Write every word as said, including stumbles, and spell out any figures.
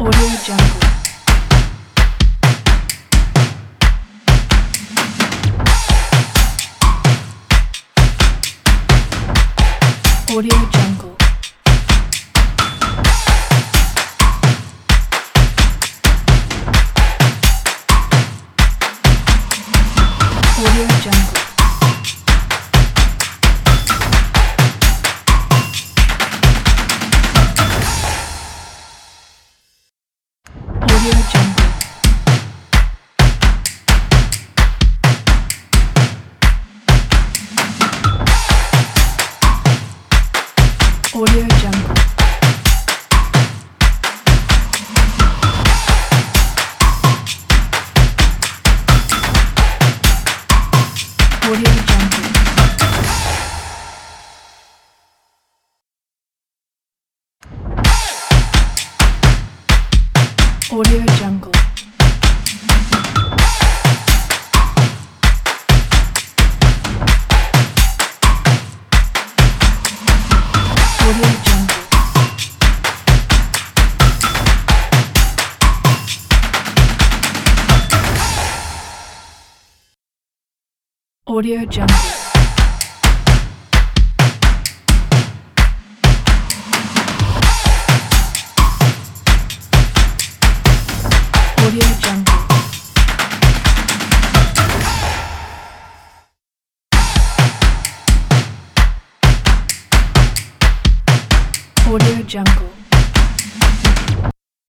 Audio Jungle. Audio Jungle. Audio Jungle. Audio Jungle. Audio Jungle. Audio Jungle. Audio Jungle. Audio Jungle. Audio Jungle. Audio Jungle. Audio Jungle.